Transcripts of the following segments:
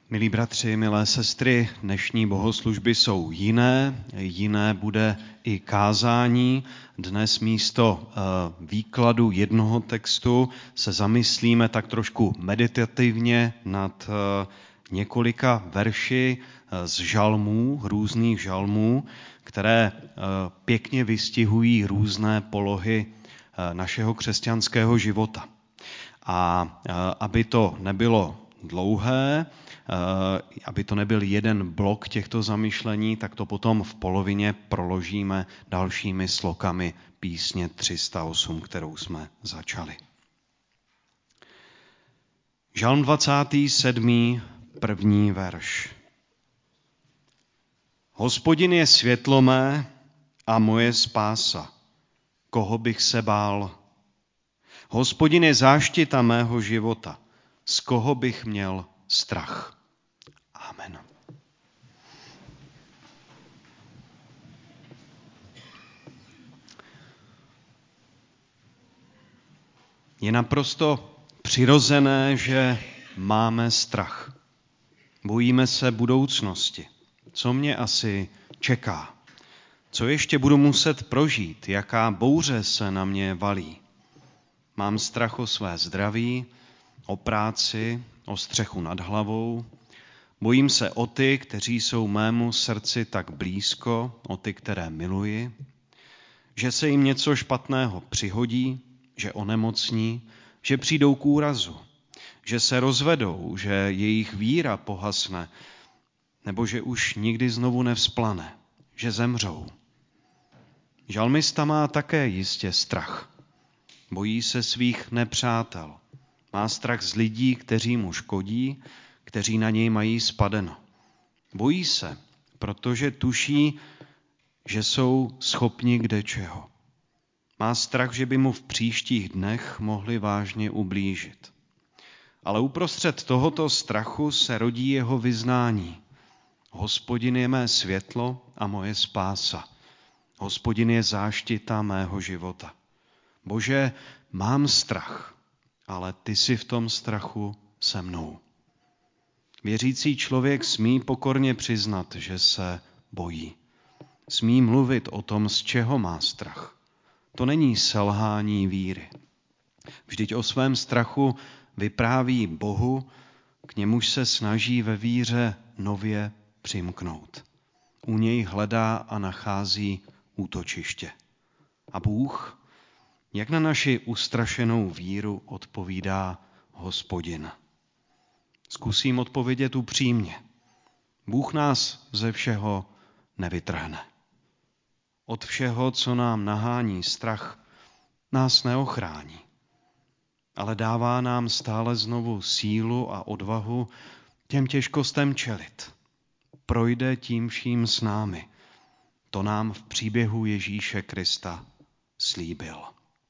Milí bratři, milé sestry, dnešní bohoslužby jsou jiné bude i kázání. Dnes místo výkladu jednoho textu se zamyslíme tak trošku meditativně nad několika verši z žalmů, různých žalmů, které pěkně vystihují různé polohy našeho křesťanského života. A aby to nebylo dlouhé, aby to nebyl jeden blok těchto zamyšlení, tak to potom v polovině proložíme dalšími slokami písně 308, kterou jsme začali. Žalm 27. první verš. Hospodin je světlo mé a moje spása. Koho bych se bál? Hospodin je záštita mého života. Z koho bych měl strach? Amen. Je naprosto přirozené, že máme strach. Bojíme se budoucnosti. Co mě asi čeká? Co ještě budu muset prožít? Jaká bouře se na mě valí? Mám strach o své zdraví, o práci, o střechu nad hlavou. Bojím se o ty, kteří jsou mému srdci tak blízko, o ty, které miluji, že se jim něco špatného přihodí, že onemocní, že přijdou k úrazu, že se rozvedou, že jejich víra pohasne, nebo že už nikdy znovu nevzplane, že zemřou. Žalmista má také jistě strach. Bojí se svých nepřátel. Má strach z lidí, kteří mu škodí, kteří na něj mají spadeno. Bojí se, protože tuší, že jsou schopni kdečeho. Má strach, že by mu v příštích dnech mohli vážně ublížit. Ale uprostřed tohoto strachu se rodí jeho vyznání. Hospodin je mé světlo a moje spása. Hospodin je záštita mého života. Bože, mám strach, ale ty jsi v tom strachu se mnou. Věřící člověk smí pokorně přiznat, že se bojí. Smí mluvit o tom, z čeho má strach. To není selhání víry. Vždyť o svém strachu vypráví Bohu, k němuž se snaží ve víře nově přimknout. U něj hledá a nachází útočiště. A Bůh, jak na naši ustrašenou víru odpovídá Hospodin? Zkusím odpovědět upřímně. Bůh nás ze všeho nevytrhne. Od všeho, co nám nahání strach, nás neochrání. Ale dává nám stále znovu sílu a odvahu těm těžkostem čelit. Projde tím vším s námi. To nám v příběhu Ježíše Krista slíbil.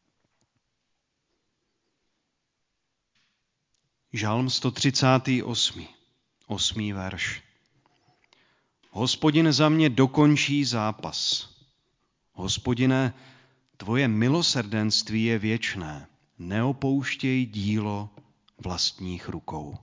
Žalm 138. 8. verš. Hospodin za mě dokončí zápas. Hospodine, tvoje milosrdenství je věčné. Neopouštěj dílo vlastních rukou.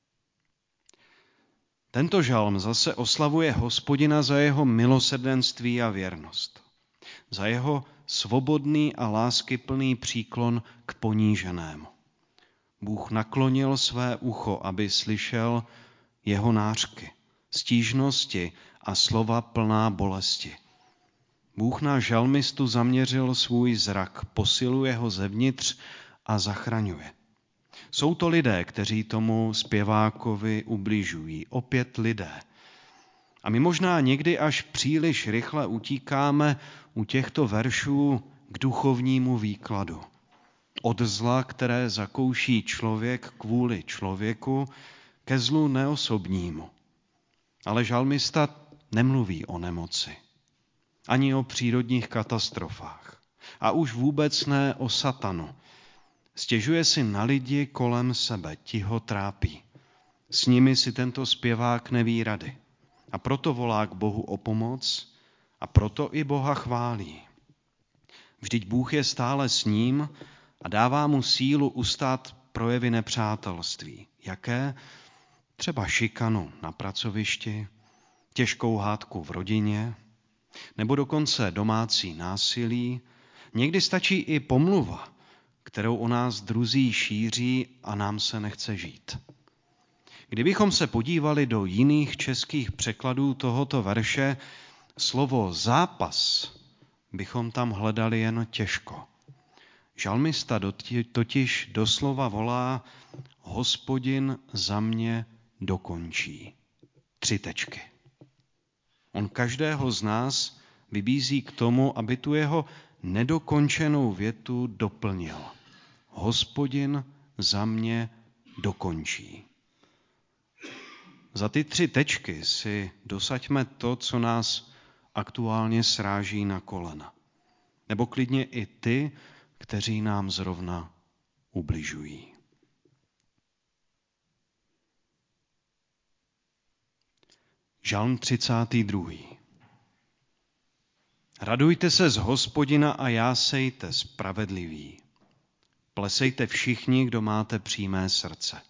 Tento žalm zase oslavuje Hospodina za jeho milosrdenství a věrnost. Za jeho svobodný a láskyplný příklon k poníženému. Bůh naklonil své ucho, aby slyšel jeho nářky, stížnosti a slova plná bolesti. Bůh na žalmistu zaměřil svůj zrak, posiluje ho zevnitř a zachraňuje. Jsou to lidé, kteří tomu zpěvákovi ubližují. Opět lidé. A my možná někdy až příliš rychle utíkáme u těchto veršů k duchovnímu výkladu. Od zla, které zakouší člověk kvůli člověku, ke zlu neosobnímu. Ale žalmista nemluví o nemoci, ani o přírodních katastrofách. A už vůbec ne o satanu. Stěžuje si na lidi kolem sebe, ti ho trápí. S nimi si tento zpěvák neví rady. A proto volá k Bohu o pomoc a proto i Boha chválí. Vždyť Bůh je stále s ním a dává mu sílu ustát projevy nepřátelství. Jaké? Třeba šikanu na pracovišti, těžkou hádku v rodině, nebo dokonce domácí násilí. Někdy stačí i pomluva, kterou o nás druzí šíří a nám se nechce žít. Kdybychom se podívali do jiných českých překladů tohoto verše, slovo zápas bychom tam hledali jen těžko. Žalmista totiž doslova volá: Hospodin za mě dokončí. 3 tečky. On každého z nás vybízí k tomu, aby tu jeho nedokončenou větu doplnil. Hospodin za mě dokončí. Za ty 3 tečky si dosaďme to, co nás aktuálně sráží na kolena. Nebo klidně i ty, kteří nám zrovna ubližují. Žalm 32. Radujte se z Hospodina a jásejte, spravedliví. Plesejte všichni, kdo máte přímé srdce.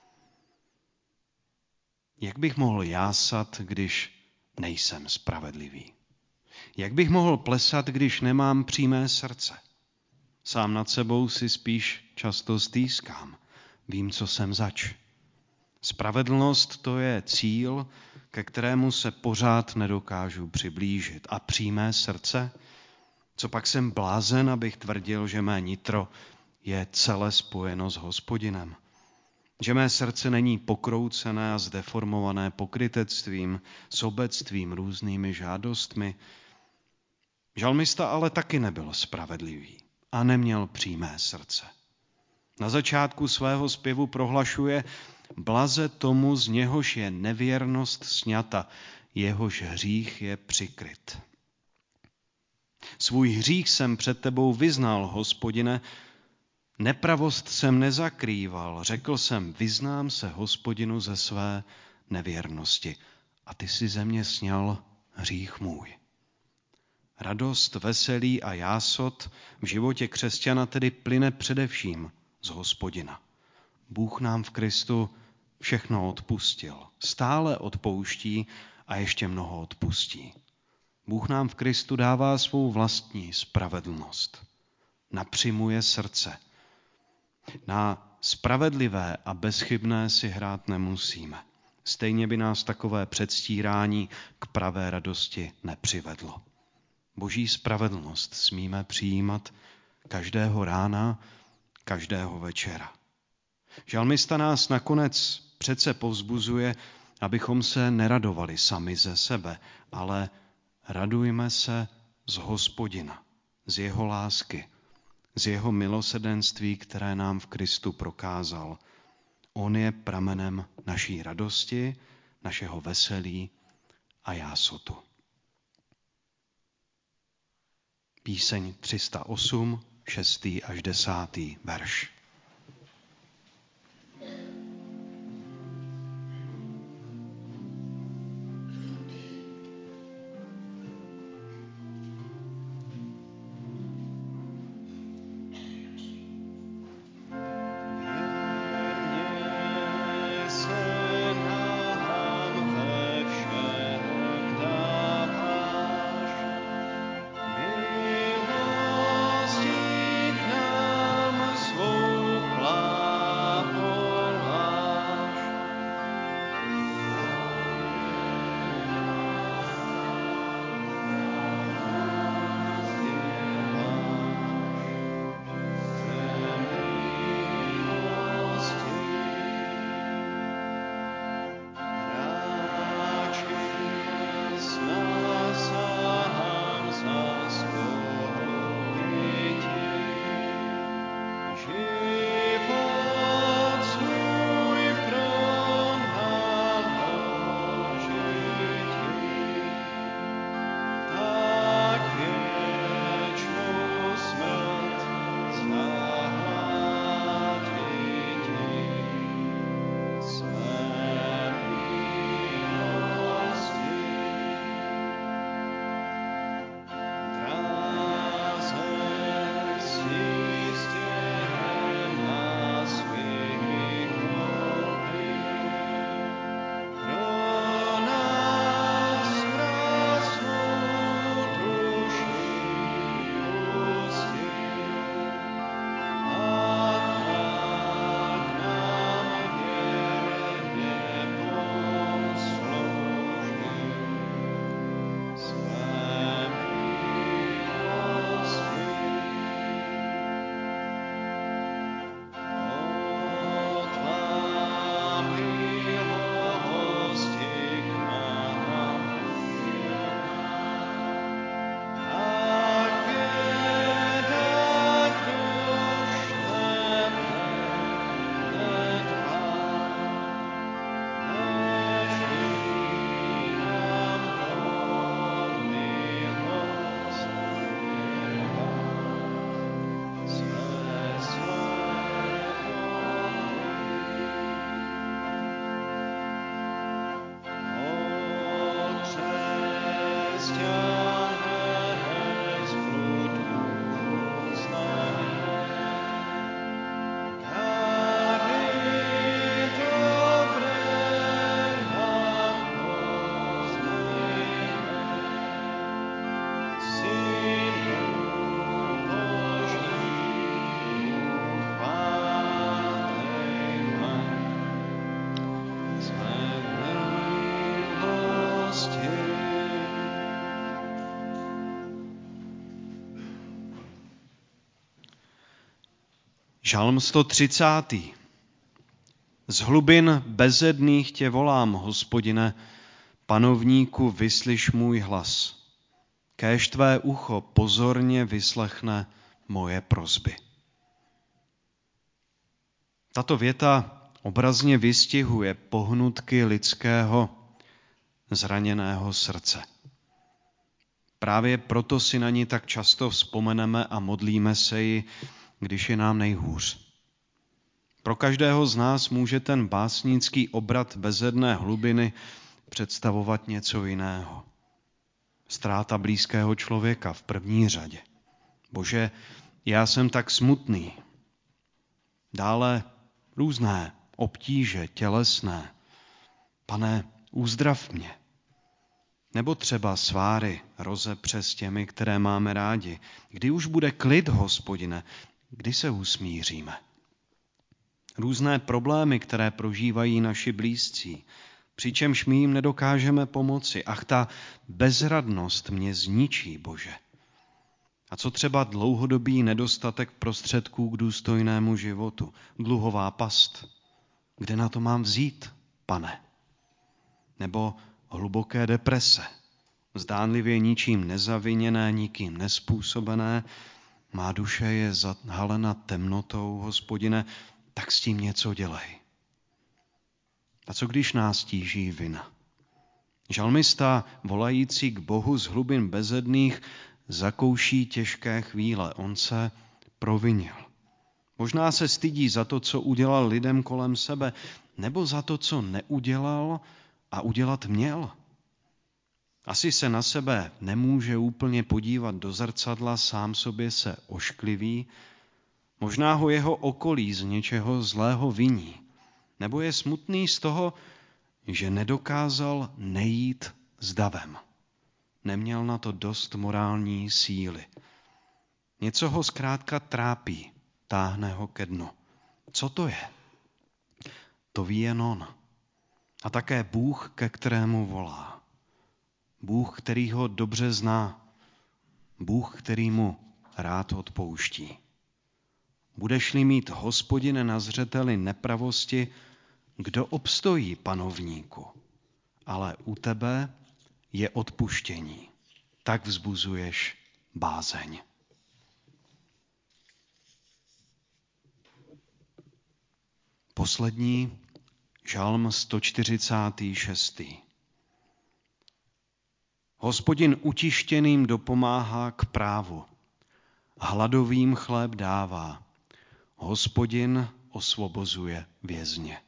Jak bych mohl jásat, když nejsem spravedlivý? Jak bych mohl plesat, když nemám přímé srdce? Sám nad sebou si spíš často stýskám. Vím, co jsem zač. Spravedlnost to je cíl, ke kterému se pořád nedokážu přiblížit. A přímé srdce? Co pak jsem blázen, abych tvrdil, že mé nitro je celé spojeno s Hospodinem? Že mé srdce není pokroucené a zdeformované pokrytectvím, sobectvím, různými žádostmi? Žalmista ale taky nebyl spravedlivý a neměl přímé srdce. Na začátku svého zpěvu prohlašuje: Blaze tomu, z něhož je nevěrnost sňata, jehož hřích je přikryt. Svůj hřích jsem před tebou vyznal, Hospodine, nepravost jsem nezakrýval, řekl jsem, vyznám se Hospodinu ze své nevěrnosti. A ty si ze mě sňal hřích můj. Radost, veselí a jásot v životě křesťana tedy plyne především z Hospodina. Bůh nám v Kristu všechno odpustil, stále odpouští a ještě mnoho odpustí. Bůh nám v Kristu dává svou vlastní spravedlnost. Napřimuje srdce. Na spravedlivé a bezchybné si hrát nemusíme. Stejně by nás takové předstírání k pravé radosti nepřivedlo. Boží spravedlnost smíme přijímat každého rána, každého večera. Žalmista nás nakonec přece povzbuzuje, abychom se neradovali sami ze sebe, ale radujme se z Hospodina, z jeho lásky, z jeho milosrdenství, které nám v Kristu prokázal. On je pramenem naší radosti, našeho veselí a jásotu. Píseň 308, 6. až 10. verš. Svou Žalm 130. Z hlubin bezedných tě volám, Hospodine, panovníku, vyslyš můj hlas. Kéž tvé ucho pozorně vyslechne moje prosby. Tato věta obrazně vystihuje pohnutky lidského zraněného srdce. Právě proto si na ní tak často vzpomeneme a modlíme se ji, když je nám nejhůř. Pro každého z nás může ten básnický obrat bezedné hlubiny představovat něco jiného. Ztráta blízkého člověka v první řadě. Bože, já jsem tak smutný. Dále různé obtíže tělesné. Pane, uzdrav mě. Nebo třeba sváry, rozepře s těmi, které máme rádi. Kdy už bude klid, Hospodine? Kdy se usmíříme? Různé problémy, které prožívají naši blízcí, přičemž my jim nedokážeme pomoci. Ach, ta bezradnost mě zničí, Bože. A co třeba dlouhodobý nedostatek prostředků k důstojnému životu, dluhová past? Kde na to mám vzít, Pane? Nebo hluboké deprese, zdánlivě ničím nezaviněné, nikým nespůsobené, má duše je zahalena temnotou, Hospodine, tak s tím něco dělej. A co když nás tíží vina? Žalmista, volající k Bohu z hlubin bezedných, zakouší těžké chvíle. On se provinil. Možná se stydí za to, co udělal lidem kolem sebe, nebo za to, co neudělal a udělat měl. Asi se na sebe nemůže úplně podívat do zrcadla, sám sobě se oškliví. Možná ho jeho okolí z něčeho zlého viní. Nebo je smutný z toho, že nedokázal nejít s davem. Neměl na to dost morální síly. Něco ho zkrátka trápí, táhne ho ke dnu. Co to je? To ví jen on. A také Bůh, ke kterému volá. Bůh, který ho dobře zná. Bůh, který mu rád odpouští. Budeš-li mít, Hospodine, na zřeteli nepravosti, kdo obstojí, panovníku? Ale u tebe je odpuštění. Tak vzbuzuješ bázeň. Poslední, žalm 146. Hospodin utištěným dopomáhá k právu, hladovým chléb dává, Hospodin osvobozuje vězně.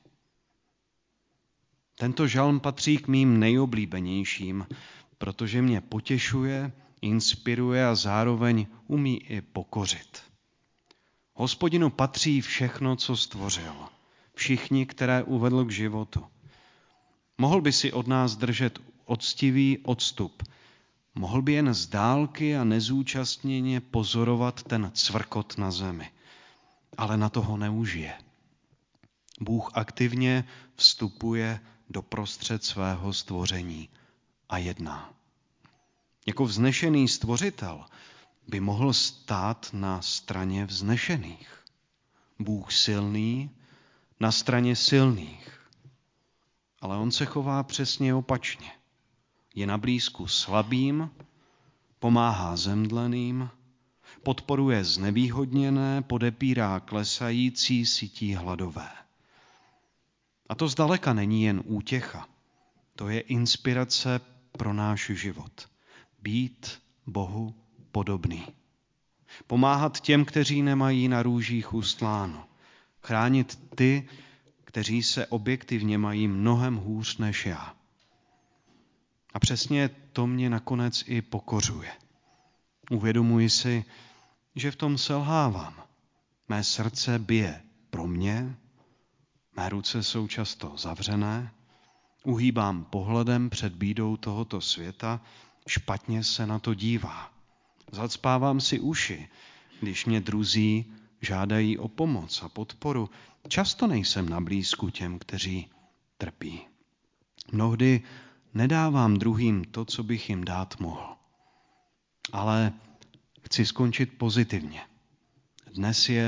Tento žalm patří k mým nejoblíbenějším, protože mě potěšuje, inspiruje a zároveň umí i pokořit. Hospodinu patří všechno, co stvořil, všichni, které uvedl k životu. Mohl by si od nás držet octivý odstup, mohl by jen z dálky a nezúčastněně pozorovat ten cvrkot na zemi, ale na toho neužije. Bůh aktivně vstupuje do prostřed svého stvoření a jedná. Jako vznešený stvořitel by mohl stát na straně vznešených. Bůh silný na straně silných. Ale on se chová přesně opačně. Je na blízku slabým, pomáhá zemdleným, podporuje znevýhodněné, podepírá klesající, sytí hladové. A to zdaleka není jen útěcha. To je inspirace pro náš život. Být Bohu podobný. Pomáhat těm, kteří nemají na růžích ustláno. Chránit ty, kteří se objektivně mají mnohem hůř než já. A přesně to mě nakonec i pokořuje. Uvědomuji si, že v tom selhávám. Mé srdce bije pro mě, mé ruce jsou často zavřené, uhýbám pohledem před bídou tohoto světa, špatně se na to dívá. Zacpávám si uši, když mě druzí žádají o pomoc a podporu. Často nejsem na blízku těm, kteří trpí. Mnohdy nedávám druhým to, co bych jim dát mohl. Ale chci skončit pozitivně. Dnes je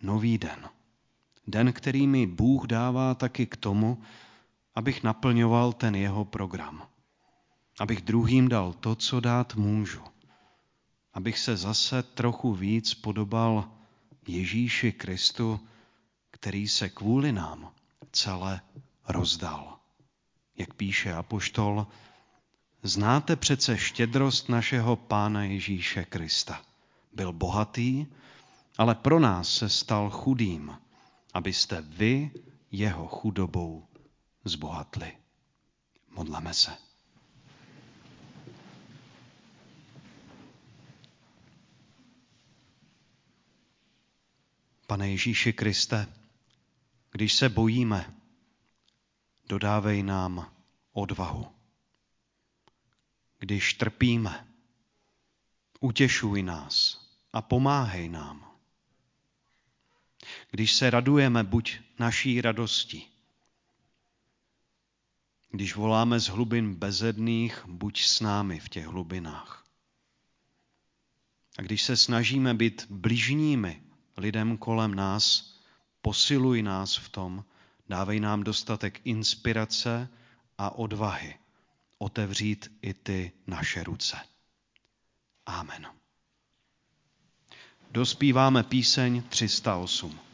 nový den. Den, který mi Bůh dává taky k tomu, abych naplňoval ten jeho program. Abych druhým dal to, co dát můžu. Abych se zase trochu víc podobal Ježíši Kristu, který se kvůli nám celé rozdal. Jak píše apoštol, znáte přece štědrost našeho Pána Ježíše Krista. Byl bohatý, ale pro nás se stal chudým, abyste vy jeho chudobou zbohatli. Modleme se. Pane Ježíši Kriste, když se bojíme, dodávej nám odvahu. Když trpíme, utěšuj nás a pomáhej nám. Když se radujeme, buď naší radostí. Když voláme z hlubin bezedných, buď s námi v těch hlubinách. A když se snažíme být bližními lidem kolem nás, posiluj nás v tom, dávej nám dostatek inspirace a odvahy otevřít i ty naše ruce. Amen. Dospíváme píseň 308.